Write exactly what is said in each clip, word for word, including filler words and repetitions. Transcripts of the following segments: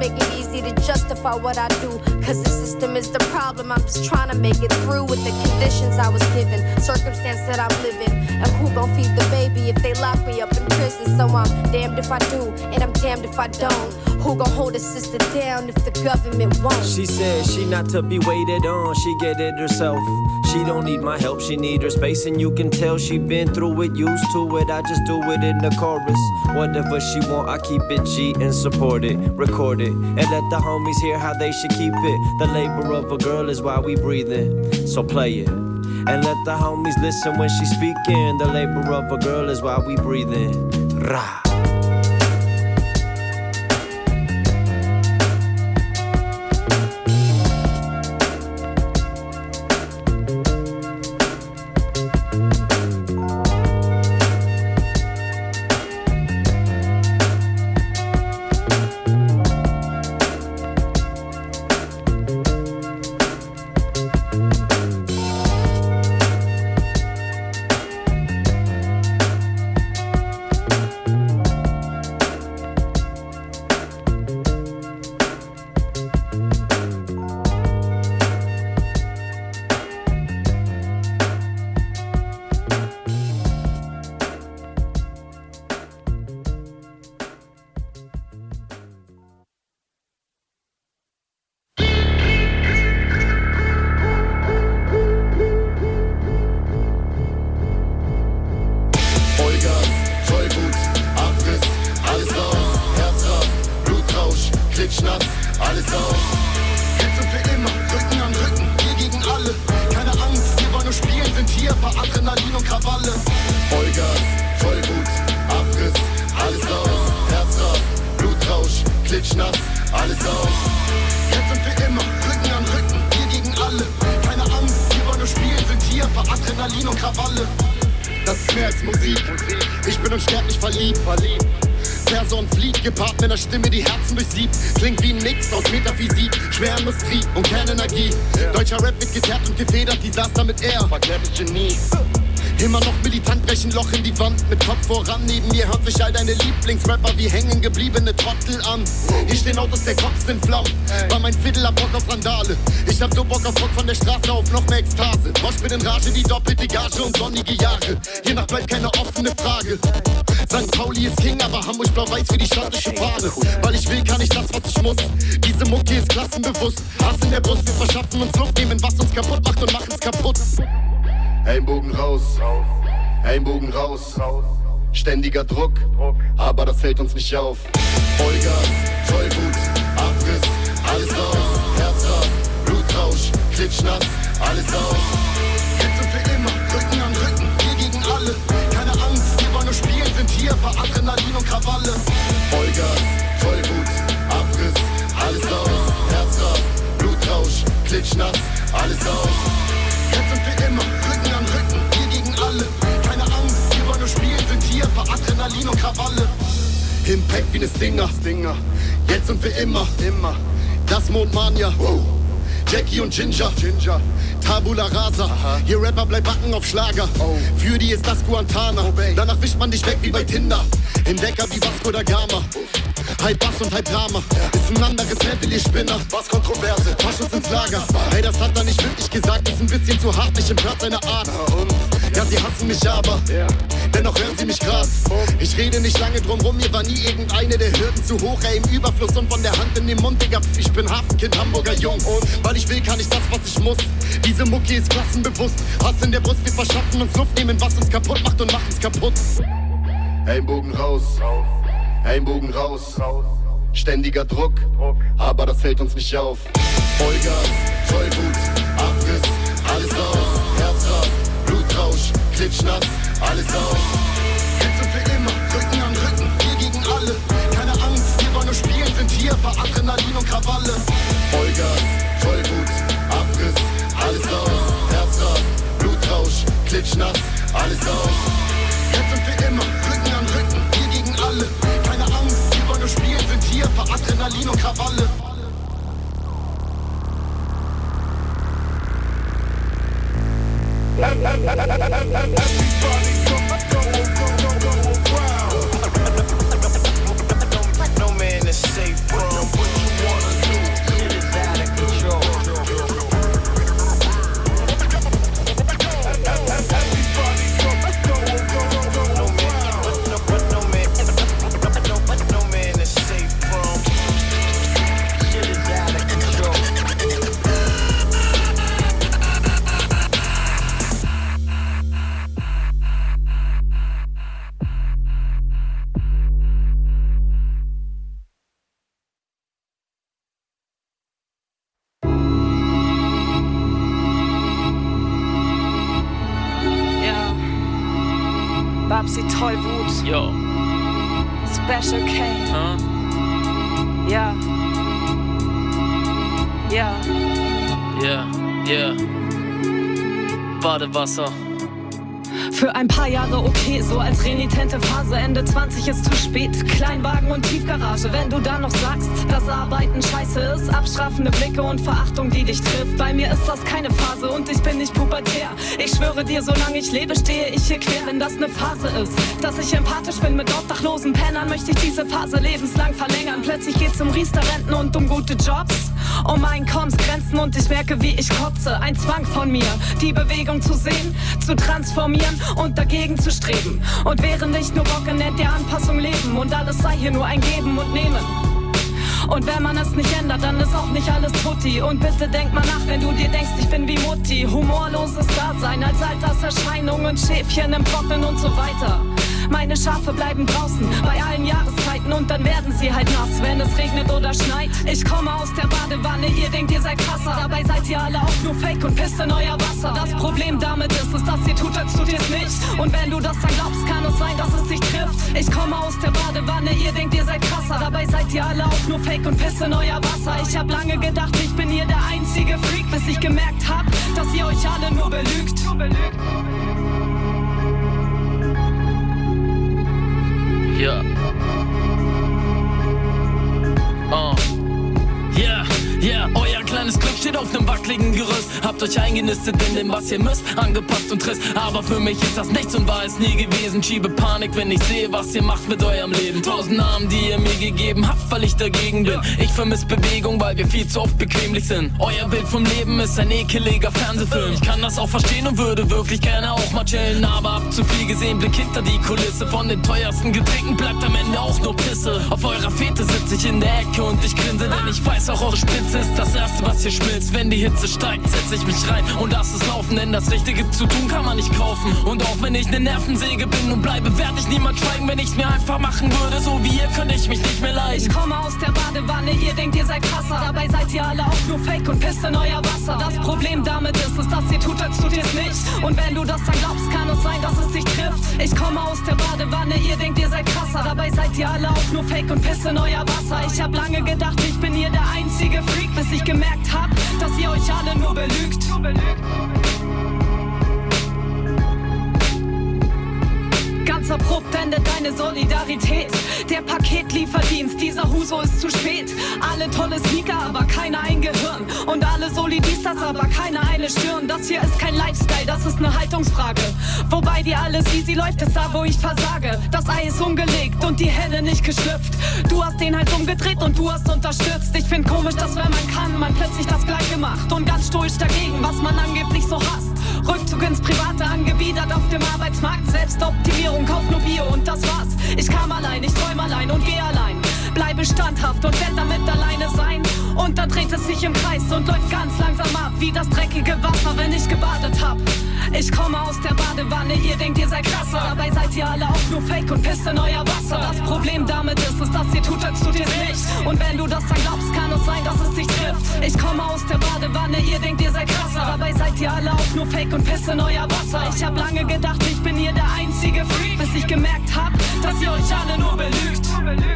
make it easy to justify what I do. Cause the system is the problem, I'm just trying to make it through with the conditions I was given, circumstance that I'm living. And who gon' feed the baby if they lock me up in prison? So I'm damned if I do, and I'm damned if I don't. Who gon' hold a sister down if the government won't? She said she not to be waited on, she get it herself. She don't need my help, she need her space, and you can tell she been through it, used to it. I just do it in the chorus. Whatever she want, I keep it G and support it, record it, and let the homies hear how they should keep it. The labor of a girl is why we breathing, so play it. And let the homies listen when she speaking. The labor of a girl is why we breathing. Rah. Stimme, die Herzen durchsiebt, klingt wie ein Mix aus Metaphysik, Schwerindustrie und Kernenergie. Yeah. Deutscher Rap wird geteert und gefedert, Desaster mit R. Verklärtes Genie. Immer noch militant, brechen Loch in die Wand, mit Kopf voran. Neben mir hört sich all deine Lieblingsrapper wie hängen gebliebene Trottel an. Hier stehen Autos, der Kopf sind Flammen. War mein Viertel, hab Bock auf Randale. Ich hab so Bock auf Rock von der Straße auf noch mehr Ekstase. Mosch mit in Rage, die doppelte Gage und sonnige Jahre. Hiernach bleibt keine offene Frage. Sankt Pauli ist King, aber Hamburg blau-weiß wie die schottische Fahne. Weil ich will, kann ich das, was ich muss. Diese Mucke ist klassenbewusst. Hass in der Brust, wir verschaffen uns Luft, nehmen was uns kaputt macht und machen's kaputt. Ellenbogen raus, Ellenbogen raus. Ständiger Druck, aber das hält uns nicht auf. Vollgas, Tollwut, Abriss, alles raus. Herzrasen, Blutrausch, klitschnass, alles aus. Jetzt sind wir immer, Rücken an Rücken, wir gegen alle. Keine Angst, wir wollen nur spielen, sind hier für Adrenalin und Krawalle. Vollgas, Tollwut, Abriss, alles aus. Herzrasen, Blutrausch, klitschnass, alles aus. Jetzt sind wir immer, Rücken an Rücken, wir gegen alle. Keine Angst, wir wollen nur spielen, sind hier für Adrenalin und Krawalle. Impact wie ne Stinger, Stinger. Jetzt und für immer, immer. Das Mondmania, wow. Jackie und Ginger, Ginger. Tabula Rasa, aha. Ihr Rapper bleibt backen auf Schlager. Oh. Für die ist das Guantana. Oh, danach wischt man dich weg wie bei Tinder. Entdecker wie Vasco da Gama. Halb Bass und halb Drama. Ja. Ist ein anderes Level, ihr Spinner. Was Kontroverse, Faschus ins Lager. Ey, das hat er nicht wirklich gesagt. Ist ein bisschen zu hart, nicht im Platz seiner Art. Ja, und? Ja, sie hassen mich aber, yeah. Dennoch hören sie mich grad. Ich rede nicht lange drum rum, mir war nie irgendeine der Hürden zu hoch. Ey, im Überfluss und von der Hand in den Mund, Digga. Ich bin Hafenkind, Hamburger Jung. Und weil ich will, kann ich das, was ich muss. Diese Mucke ist klassenbewusst. Hass in der Brust, wir verschaffen uns Luft, nehmen was uns kaputt macht und machen's kaputt. Ellenbogen raus, Ellenbogen raus. Ständiger Druck, aber das hält uns nicht auf. Vollgas, Tollwut, Abriss, alles raus. Herzrasen, Blutrausch, klitschnass, alles aus. Jetzt sind wir immer, Rücken an Rücken, wir gegen alle. Keine Angst, wir wollen nur spielen, sind hier für Adrenalin und Krawalle. Vollgas, Tollwut, Abriss, alles aus. Herzrasen, Blutrausch, klitschnass, alles aus. Jetzt sind wir immer, Rücken an Rücken, wir gegen alle. Keine Angst, wir wollen nur spielen, sind hier für Adrenalin und Krawalle. No man is safe from what you Babsi Tollwut. Yo. Special K. Huh? Ja. Ja. Yeah, yeah. Badewasser. Für ein paar Jahre okay, so als renitente Phase. Ende zwanzig ist zu spät. Kleinwagen und Tiefgarage. Wenn du dann noch sagst, dass Arbeiten scheiße ist, abstrafende Blicke und Verachtung, die dich trifft. Bei mir ist das keine Phase und ich bin nicht pubertär. Ich schwöre dir, solange ich lebe, stehe ich hier quer. Wenn das eine Phase ist, dass ich empathisch bin mit obdachlosen Pennern, möchte ich diese Phase lebenslang verlängern. Plötzlich geht's um Riester-Renten und um gute Jobs, um Einkommensgrenzen und ich merke, wie ich kotze. Ein Zwang von mir, die Bewegung zu sehen, zu transformieren und dagegen zu streben. Und während ich nur Bock in der Anpassung leben und alles sei hier nur ein Geben und Nehmen. Und wenn man es nicht ändert, dann ist auch nicht alles tutti. Und bitte denk mal nach, wenn du dir denkst, ich bin wie Mutti. Humorloses Dasein als Alterserscheinung und Schäfchen im Trocknen und so weiter. Meine Schafe bleiben draußen bei allen Jahreszeiten und dann werden sie halt nass, wenn es regnet oder schneit. Ich komme aus der Badewanne, ihr denkt, ihr seid krasser. Dabei seid ihr alle auch nur Fake und pisst in euer Wasser. Das Problem damit ist, ist, dass ihr tut, als tut ihr's nicht. Und wenn du das dann glaubst, kann es sein, dass es dich trifft. Ich komme aus der Badewanne, ihr denkt, ihr seid krasser. Dabei seid ihr alle auch nur Fake und pisst in euer Wasser. Ich hab lange gedacht, ich bin hier der einzige Freak, bis ich gemerkt hab, dass ihr euch alle nur belügt. Ja. Oh. Yeah, yeah, euer kleines Glück steht auf nem wackeligen Gerüst. Habt euch eingenistet in dem, was ihr müsst, angepasst und trist. Aber für mich ist das nichts und war es nie gewesen. Schiebe Panik, wenn ich sehe, was ihr macht mit eurem Leben. Tausend Namen, die ihr mir gegeben habt, weil ich dagegen bin. Ich vermiss Bewegung, weil wir viel zu oft bequemlich sind. Euer Bild vom Leben ist ein ekeliger Fernsehfilm. Ich kann das auch verstehen und würde wirklich gerne auch mal chillen. Aber hab zu viel gesehen, Blick hinter die Kulisse. Von den teuersten Getränken bleibt am Ende auch nur Pisse. Auf eurer Fete sitze ich in der Ecke und ich grinse, denn ich weiß auch, eure Spitze ist das Erste, was hier schmilzt. Wenn die Hitze steigt, setze ich mich rein und lass es laufen. Denn das Richtige zu tun kann man nicht kaufen. Und auch wenn ich ne Nervensäge bin und bleibe, werd ich niemals schweigen. Wenn ich's mir einfach machen würde, so wie ihr, könnte ich mich nicht mehr leiden. Ich komme aus der Badewanne, ihr denkt, ihr seid krasser. Dabei seid ihr alle auch nur Fake und pisst in euer Wasser. Das Problem damit ist, ist, dass ihr tut, als tut ihr's nicht. Und wenn du das dann glaubst, kann es sein, dass es dich trifft. Ich komme aus der Badewanne, ihr denkt, ihr seid krasser. Dabei seid ihr alle auch nur Fake und pisst in euer Wasser. Ich hab lange gedacht, ich bin hier der einzige Freak, bis ich gemerkt hab, dass ihr euch alle nur belügt. Ganz abrupt endet deine Solidarität. Der Paketlieferdienst, dieser Huso ist zu spät. Alle tolle Sneaker, aber keiner ein Gehirn. Und alle Solidistas, aber keiner eine Stirn. Das hier ist kein Lifestyle, das ist eine Haltungsfrage. Wobei dir alles easy läuft, ist da, wo ich versage. Das Ei ist umgelegt und die Henne nicht geschlüpft. Du hast den Hals umgedreht und du hast unterstützt. Ich find komisch, dass wenn man kann, man plötzlich das Gleiche macht. Und ganz stoisch dagegen, was man angeblich so hasst. Rückzug ins Private angewidert auf dem Arbeitsmarkt. Selbstoptimierung, kauf nur Bio und das war's. Ich kam allein, ich träum allein und geh allein. Bleibe standhaft und werd damit alleine sein. Und dann dreht es sich im Kreis und läuft ganz langsam ab, wie das dreckige Wasser, wenn ich gebadet hab. Ich komme aus der Badewanne, ihr denkt, ihr seid krasser. Dabei seid ihr alle auch nur Fake und pisst in euer Wasser. Das Problem damit ist, ist, dass ihr tut, als tut ihr's nicht. Und wenn du das dann glaubst, kann es sein, dass es dich trifft. Ich komme aus der Badewanne, ihr denkt, ihr seid krasser. Dabei seid ihr alle auch nur Fake und pisst in euer Wasser. Ich hab lange gedacht, ich bin hier der einzige Freak, bis ich gemerkt hab, dass ihr euch alle nur belügt.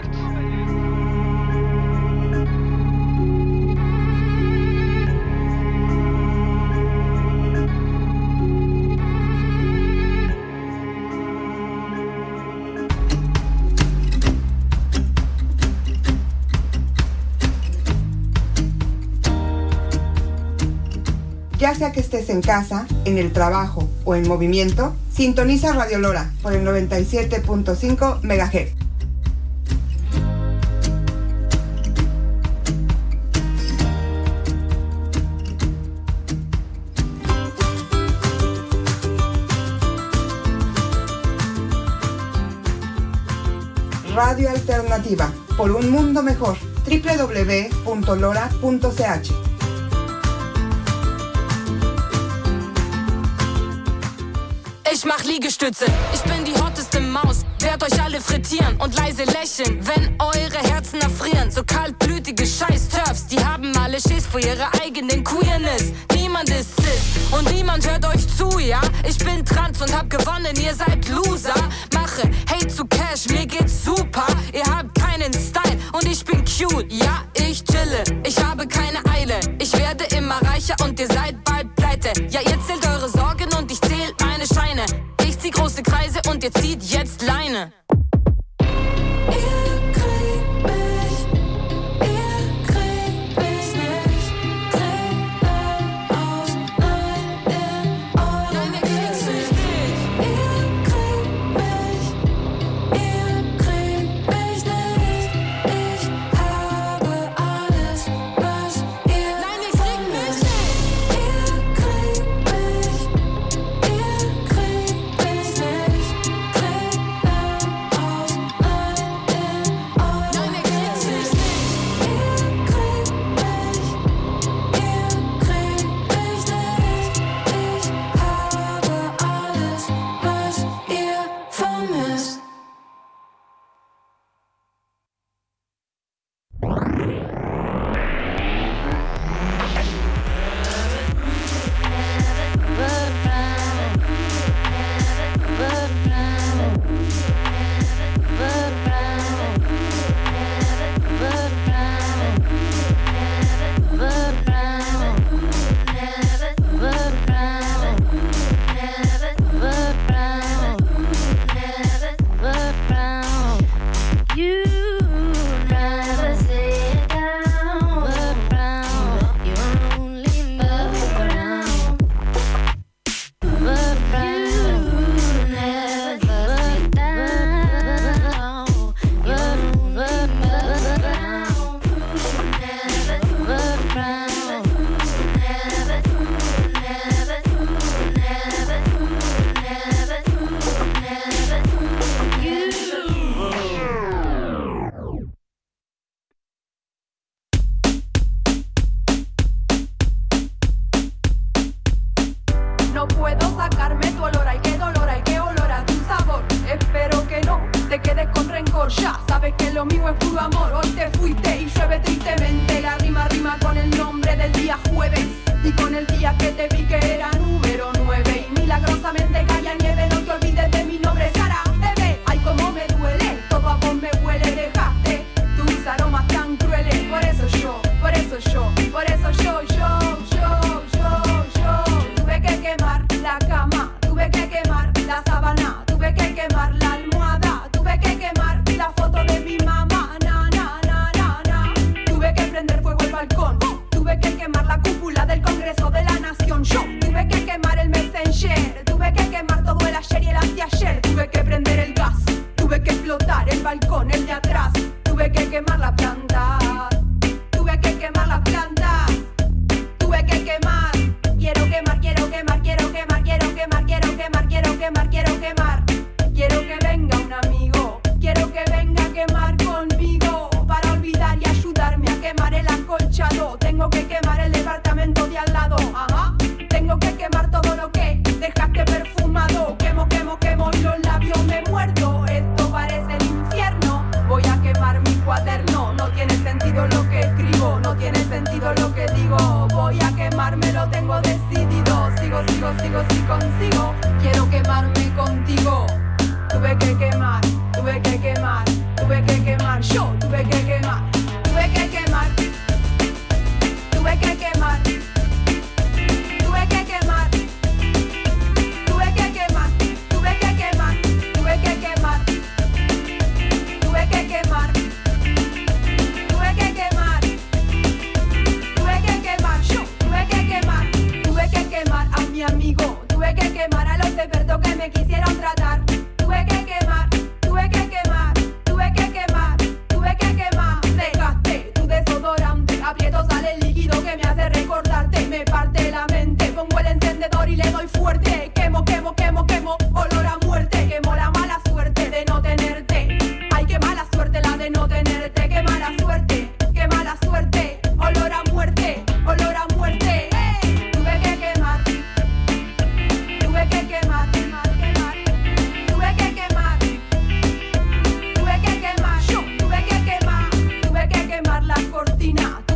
Ya sea que estés en casa, en el trabajo o en movimiento, sintoniza Radio Lora por el noventa y siete punto cinco megahertz. Radio Alternativa, por un mundo mejor. doble u doble u doble u punto lora punto c h. Ich mach Liegestütze, ich bin die hotteste Maus. Werd euch alle frittieren und leise lächeln, wenn eure Herzen erfrieren. So kaltblütige Scheiß-Turfs, die haben alle Schiss vor ihrer eigenen Queerness. Niemand ist cis und niemand hört euch zu, ja? Ich bin trans und hab gewonnen, ihr seid Loser. Mach ich bin cute. Ja, ich chille, ich habe keine Eile. Ich werde immer reicher und ihr seid bald pleite. Ja, ihr zählt eure Sorgen und ich zähl meine Scheine. Ich zieh große Kreise und ihr zieht jetzt Leine.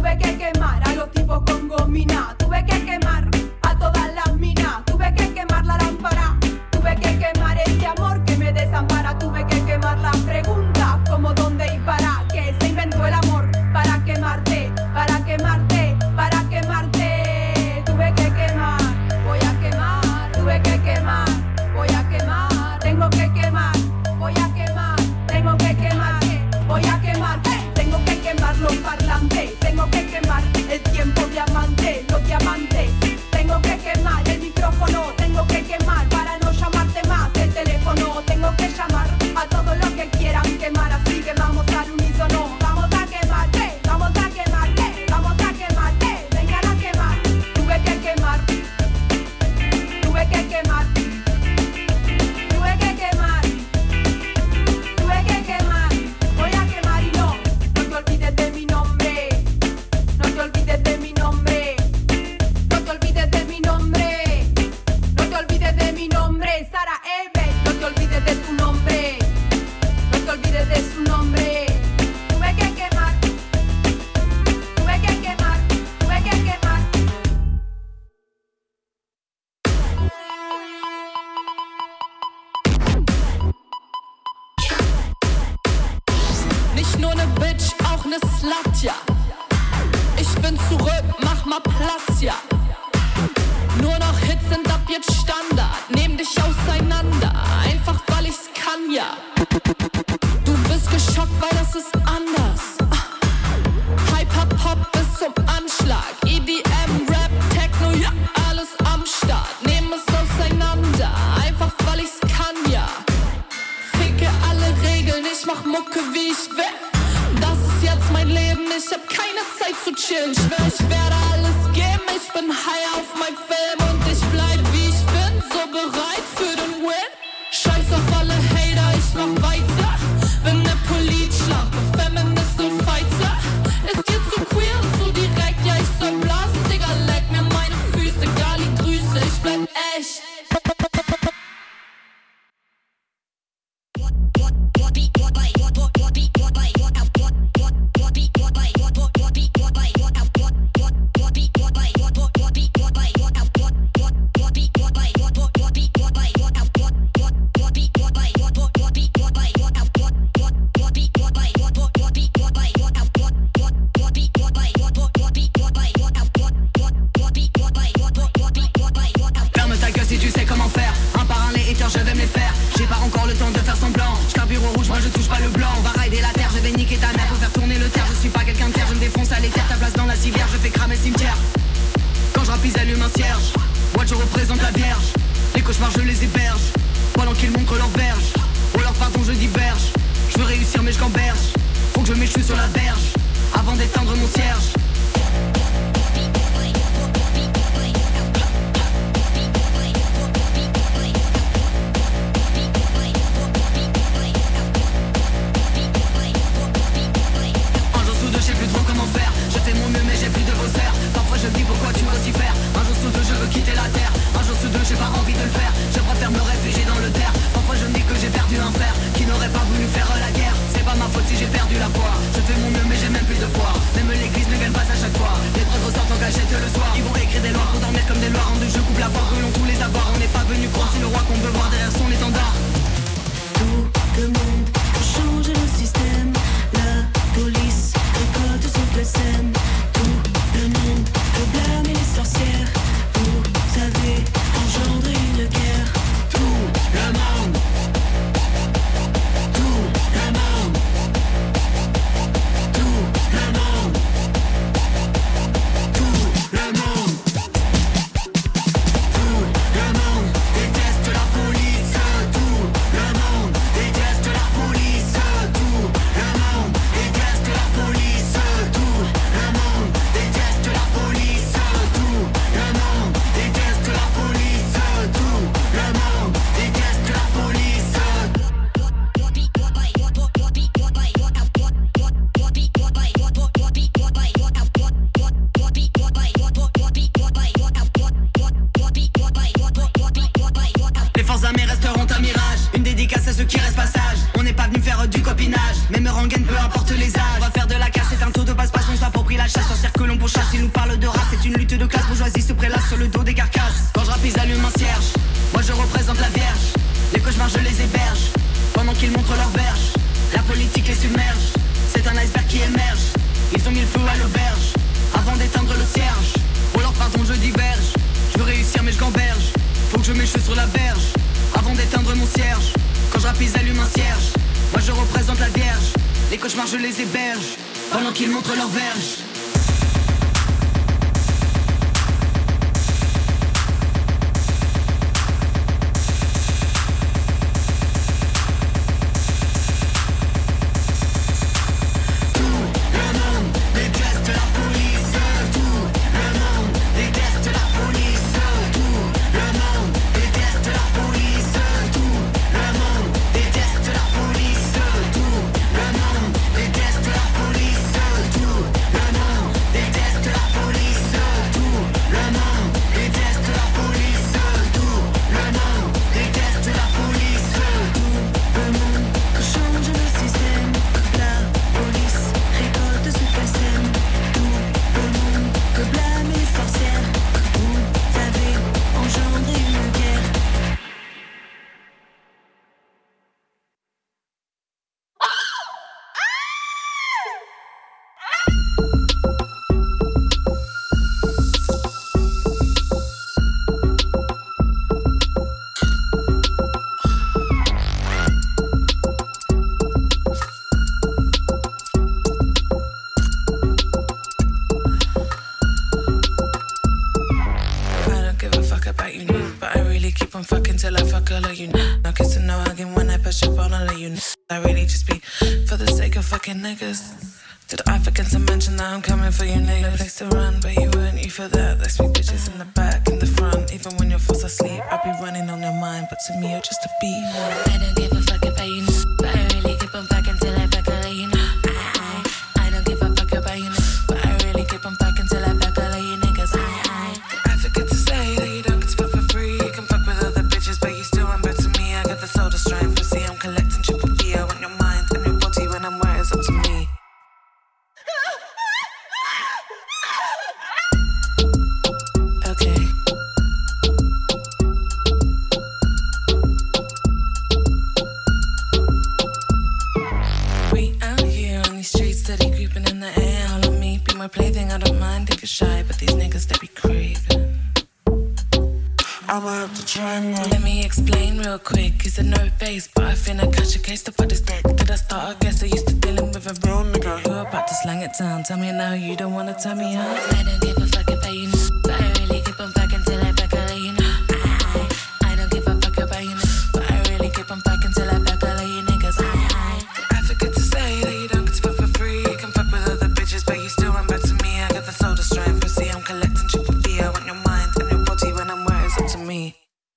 Tuve que quemar a todas las minas, tuve que quemar bin zurück, mach mal Platz, ja. Nur noch Hits sind ab jetzt Standard. Nehm dich auseinander, einfach weil ich's kann, ja. Du bist geschockt, weil das ist anders. Hyper-Pop bis zum Anschlag. E D M, Rap, Techno, ja, alles am Start. Nehm es auseinander, einfach weil ich's kann, ja. Ficke alle Regeln, ich mach Mucke, wie ich will. Das ist jetzt mein Leben, ich hab keine Zeit zu chillen. Schwör, ich werde alles geben, ich bin high auf mein Film. Und ich bleib wie ich bin, so bereit für den Win. Scheiß auf alle Hater, ich mach weiter. Bin ne Politschlampe, Feminist und Fighter. Ist dir zu queer, zu direkt, ja ich soll blasen. Digga, leck mir meine Füße, Gali Grüße, ich bleib echt. Tout le monde déteste la police. Tout le monde on fucking till I fuck all of you. No kissing, no hugging when I push up on all of you. I really just be for the sake of fucking niggas. Did I forget to mention that I'm coming for you niggas? No place to run, but you weren't you for that. There's sweet bitches in the back, in the front. Even when you're fast asleep, I'll be running on your mind. But to me, you're just a beat. I don't give a fuck about you, but I really keep on fucking till I fuck all of you. I, I, I don't give a fuck about you, but I really keep on fucking till I fuck all of you niggas. I, I, I forget to say that you don't get to fuck for free. You can fuck with other bitches, but you still run back to me. I got the soul to strength, pussy, I'm collecting triple D. I want your mind and your body when I'm where it's up to me. My plaything, I don't mind if you're shy, but these niggas, they be craving. I'ma have to try more. Let me explain real quick. You said no face, but I finna catch a case to put this dick. Did I start? I guess I used to dealing with a real nigga. You're about to slang it down. Tell me now, you don't wanna tell me how. I don't give a fuck about you, but I really keep on fucking till I fuck all of you. I, I, I don't give a fuck about you, but I really keep on fucking till I fuck all of you niggas. I, I, I forget to say that you don't get to fuck for free. You can fuck with other bitches, but you still run back to me. I got the soul to strength, pussy, I'm collecting triple D. I want your mind and your body when I'm where it's up to me.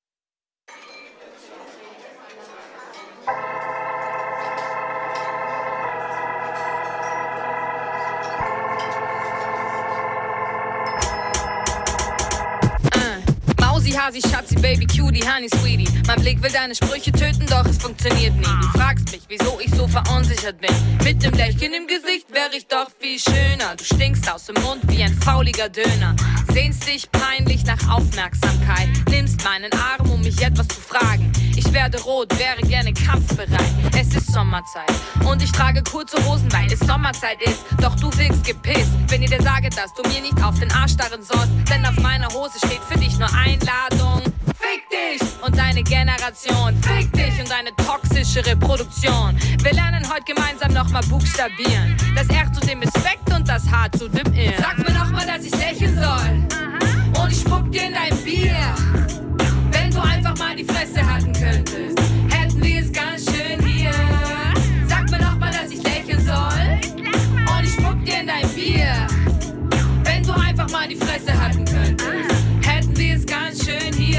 Hasi, Schatzi, Baby, Cutie, Honey, Sweetie. Mein Blick will deine Sprüche töten, doch es funktioniert nie. Du fragst mich, wieso ich so verunsichert bin. Mit dem Lächeln im Gesicht wäre ich doch viel schöner. Du stinkst aus dem Mund wie ein fauliger Döner. Sehnst dich peinlich nach Aufmerksamkeit. Nimmst meinen Arm, um mich etwas zu fragen. Ich werde rot, wäre gerne kampfbereit. Es ist Sommerzeit und ich trage kurze Hosen, weil es Sommerzeit ist. Doch du wirkst gepisst, wenn ich dir sage, dass du mir nicht auf den Arsch starren sollst. Denn auf meiner Hose steht für dich nur Einladung. Fick dich und deine Generation. Fick dich und deine toxische Reproduktion. Wir lernen heute gemeinsam nochmal buchstabieren. Das R zu dem Respekt und das H zu dem Ir. Sag mir nochmal, dass ich lächeln soll. Und ich spuck dir in dein Bier. Wenn du einfach mal die Fresse halten könntest, hätten wir es ganz schön hier. Sag mir nochmal, dass ich lächeln soll. Und ich spuck dir in dein Bier. Wenn du einfach mal die Fresse halten könntest, hätten wir es ganz schön hier.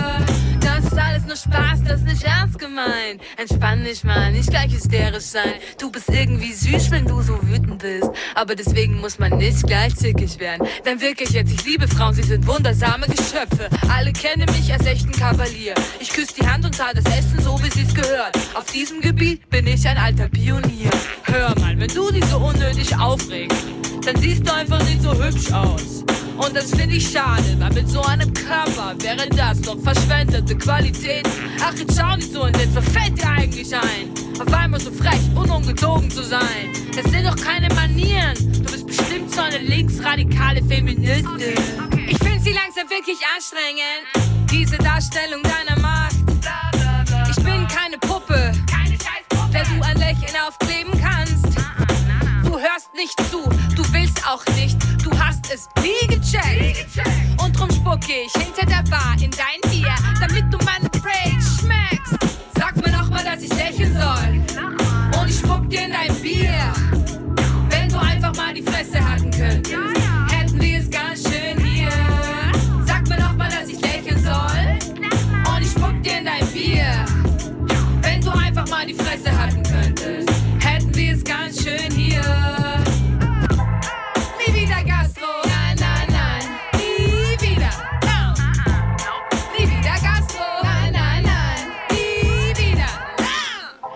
Das ist alles nur Spaß, das ist nicht ernst gemeint. Entspann dich mal, nicht gleich hysterisch sein. Du bist irgendwie süß, wenn du so wütend bist. Aber deswegen muss man nicht gleich zickig werden. Denn wirklich jetzt, ich liebe Frauen, sie sind wundersame Geschöpfe. Alle kennen mich als echten Kavalier. Ich küsse die Hand und zahle das Essen so, wie sie's gehört. Auf diesem Gebiet bin ich ein alter Pionier. Hör mal, wenn du dich so unnötig aufregst, dann siehst du einfach nicht so hübsch aus. Und das finde ich schade, weil mit so einem Körper wäre das doch verschwendete Qualität. Ach, jetzt schau nicht so in den, was fällt dir eigentlich ein? Auf einmal so frech und ungezogen zu sein. Das sind doch keine Manieren. Du bist bestimmt so eine linksradikale Feministin. Okay, okay. Ich finde sie langsam wirklich anstrengend, diese Darstellung deiner Macht. Ich bin keine Puppe, der du ein Lächeln aufkleben kannst. Du hörst nicht zu, du willst auch nicht, du hast es nie gecheckt. Und drum spucke ich hinter der Bar in dein Bier, damit du meinen Rage schmeckst. Sag mir nochmal, dass ich lächeln soll. Und ich spuck dir in dein Bier. Wenn du einfach mal die Fresse halten könntest, hätten wir es ganz schön hier. Sag mir nochmal, dass ich lächeln soll. Und ich spuck dir in dein Bier. Wenn du einfach mal die Fresse halten könntest, hätten wir es ganz schön hier. Nie wieder Gastro, nein, nein, nein. Nie wieder, no. Nie wieder Gastro, nein, nein, nein. Nie wieder, no.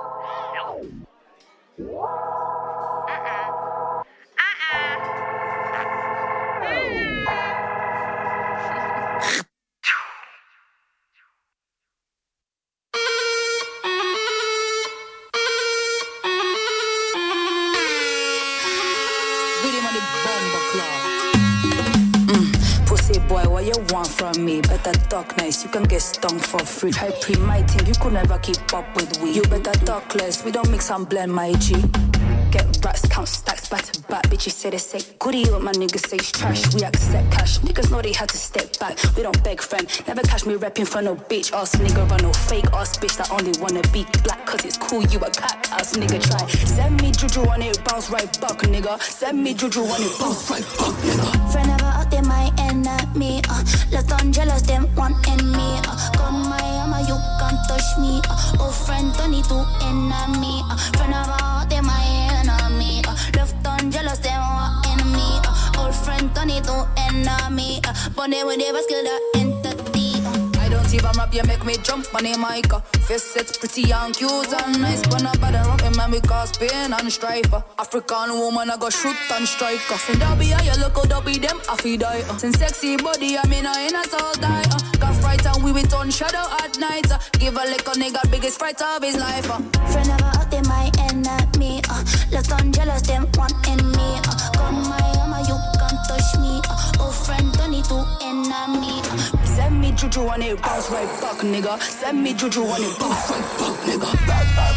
Boy, what you want from me? Better talk nice, you can get stung for free. Try pre my thing, you could never keep up with we. You better talk less, we don't mix and blend, my G. get rats, count stacks back to back. Bitches say they say goodie, what my niggas say is trash. We accept cash, niggas know they had to step back. We don't beg friend, never catch me repping for no bitch ass nigga. Run no fake ass bitch that only wanna be black cause it's cool, you a cat ass nigga. Try send me juju on it, bounce right back nigga. Send me juju on it, bounce right back nigga. Friend never out there my enemy, uh. Left on jealous, them wanting me, uh. Gun my armor, you can't touch me, uh. Oh friend, don't need to enemy, uh. Friend never out there my enemy, uh. Left on jealous, them wanting me, uh. Old friend, don't need to enemy, uh. But they will never skill the entity, uh. I don't even rap, you make me jump on a mic. Face set pretty and cute and nice. But not bad rock man, we cause pain and strife. African woman, I go shoot and strike. Send that be how you look out, don't be them, I feel die. Send sexy body, I mean, I ain't a soul die. Got fright and we with on shadow at night. Give a lick a nigga biggest fright of his life. Friend never out there my enemy, uh. Left on jealous, them wanting me, uh. Gun my armor, you can't touch me, uh. Oh friend, don't need to enemy, uh. Send me juju on it, bounce right back, nigga. Send me juju on it, bounce right back, nigga.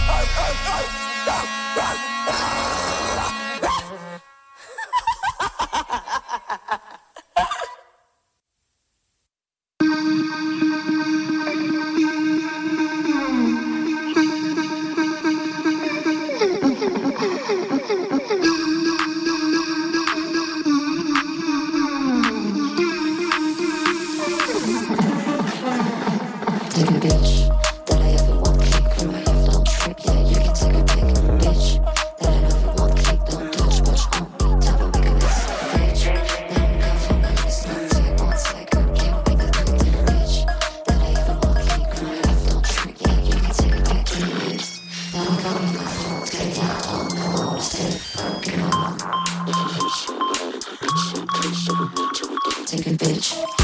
Take a bitch that I ever want kick from my left don't trip, yeah, you can take a pic. Bitch that I ever want kick, don't touch, watch on me, type of make a mess. Bitch that I'm cuff on my list, not take one second, can't make a quick. Take a bitch that I ever want kick from my left don't trip, yeah, you can take a pic. Bitch that I'm coming my phone, take it out on the wall, stay fucking on. Take a bitch.